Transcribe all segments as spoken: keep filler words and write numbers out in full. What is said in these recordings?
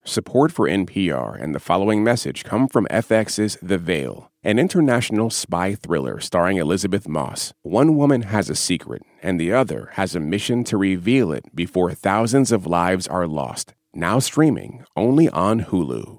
Support for N P R and the following message come from F X's The Veil, an international spy thriller starring Elizabeth Moss. One woman has a secret, and the other has a mission to reveal it before thousands of lives are lost. Now streaming only on Hulu.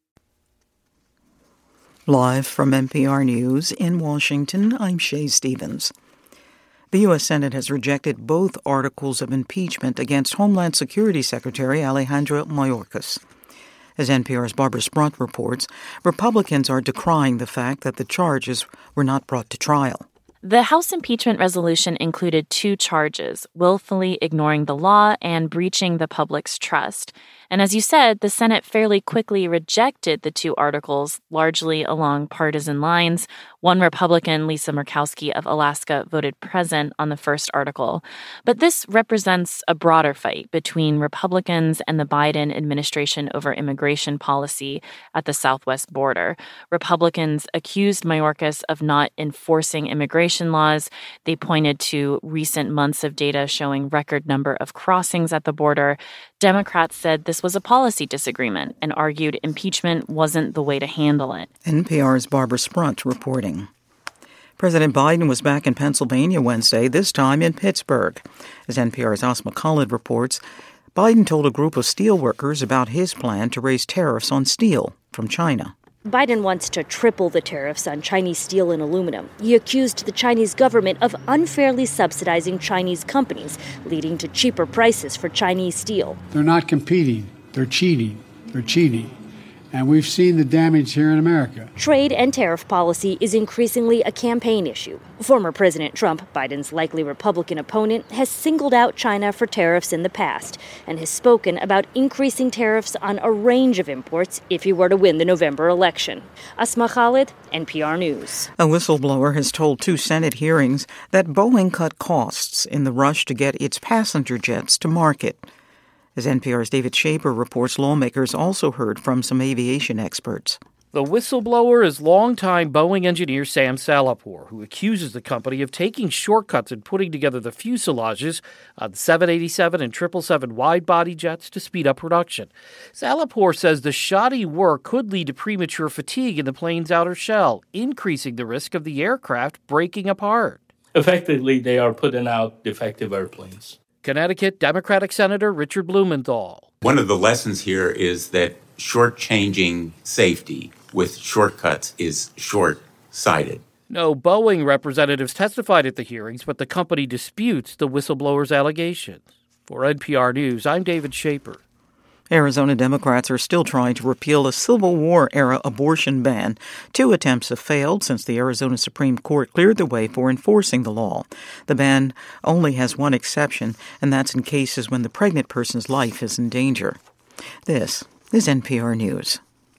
Live from N P R News in Washington, I'm Shay Stevens. The U S. Senate has rejected both articles of impeachment against Homeland Security Secretary Alejandro Mayorkas. As N P R's Barbara Sprunt reports, Republicans are decrying the fact that the charges were not brought to trial. The House impeachment resolution included two charges, willfully ignoring the law and breaching the public's trust. And as you said, the Senate fairly quickly rejected the two articles, largely along partisan lines. One Republican, Lisa Murkowski of Alaska, voted present on the first article. But this represents a broader fight between Republicans and the Biden administration over immigration policy at the southwest border. Republicans accused Mayorkas of not enforcing immigration laws. They pointed to recent months of data showing record number of crossings at the border. Democrats said this was a policy disagreement and argued impeachment wasn't the way to handle it. N P R's Barbara Sprunt reporting. President Biden was back in Pennsylvania Wednesday, this time in Pittsburgh. As N P R's Asma Khalid reports, Biden told a group of steelworkers about his plan to raise tariffs on steel from China. Biden wants to triple the tariffs on Chinese steel and aluminum. He accused the Chinese government of unfairly subsidizing Chinese companies, leading to cheaper prices for Chinese steel. They're not competing. They're cheating. They're cheating. And we've seen the damage here in America. Trade and tariff policy is increasingly a campaign issue. Former President Trump, Biden's likely Republican opponent, has singled out China for tariffs in the past and has spoken about increasing tariffs on a range of imports if he were to win the November election. Asma Khalid, N P R News. A whistleblower has told two Senate hearings that Boeing cut costs in the rush to get its passenger jets to market. As N P R's David Shaper reports, lawmakers also heard from some aviation experts. The whistleblower is longtime Boeing engineer Sam Salahpour, who accuses the company of taking shortcuts in putting together the fuselages on the seven eighty-seven and triple seven wide-body jets to speed up production. Salahpour says the shoddy work could lead to premature fatigue in the plane's outer shell, increasing the risk of the aircraft breaking apart. Effectively, they are putting out defective airplanes. Connecticut Democratic Senator Richard Blumenthal. One of the lessons here is that shortchanging safety with shortcuts is short-sighted. No Boeing representatives testified at the hearings, but the company disputes the whistleblower's allegations. For N P R News, I'm David Shaper. Arizona Democrats are still trying to repeal a Civil War-era abortion ban. Two attempts have failed since the Arizona Supreme Court cleared the way for enforcing the law. The ban only has one exception, and that's in cases when the pregnant person's life is in danger. This is N P R News.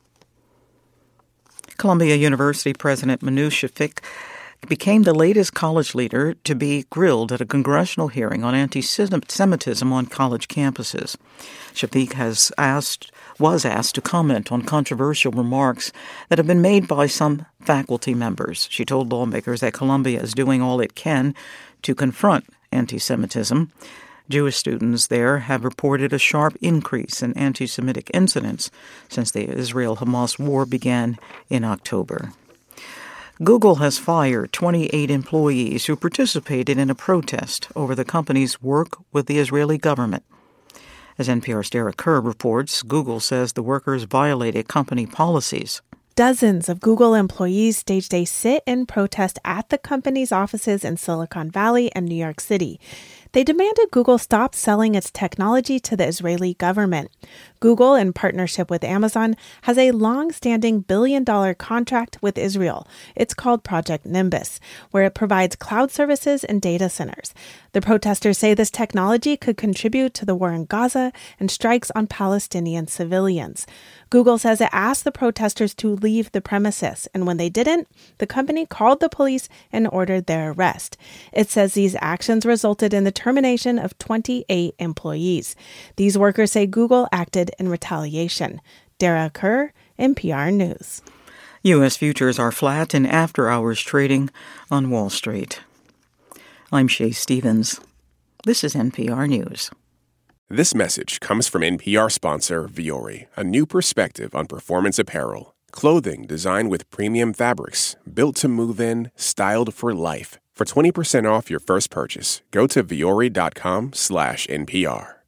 Columbia University President Manoush Shafik became the latest college leader to be grilled at a congressional hearing on anti-Semitism on college campuses. Shafik has asked, was asked to comment on controversial remarks that have been made by some faculty members. She told lawmakers that Columbia is doing all it can to confront anti-Semitism. Jewish students there have reported a sharp increase in anti-Semitic incidents since the Israel-Hamas war began in October. Google has fired twenty-eight employees who participated in a protest over the company's work with the Israeli government. As N P R's Derek Kerr reports, Google says the workers violated company policies. Dozens of Google employees staged a sit-in protest at the company's offices in Silicon Valley and New York City. They demanded Google stop selling its technology to the Israeli government. Google, in partnership with Amazon, has a long-standing billion-dollar contract with Israel. It's called Project Nimbus, where it provides cloud services and data centers. The protesters say this technology could contribute to the war in Gaza and strikes on Palestinian civilians. Google says it asked the protesters to leave the premises, and when they didn't, the company called the police and ordered their arrest. It says these actions resulted in the termination of twenty-eight employees. These workers say Google acted in retaliation. Dara Kerr, N P R News. U S futures are flat in after-hours trading on Wall Street. I'm Shay Stevens. This is N P R News. This message comes from N P R sponsor Vuori, a new perspective on performance apparel. Clothing designed with premium fabrics, built to move in, styled for life. For twenty percent off your first purchase, go to vuori.com slash NPR.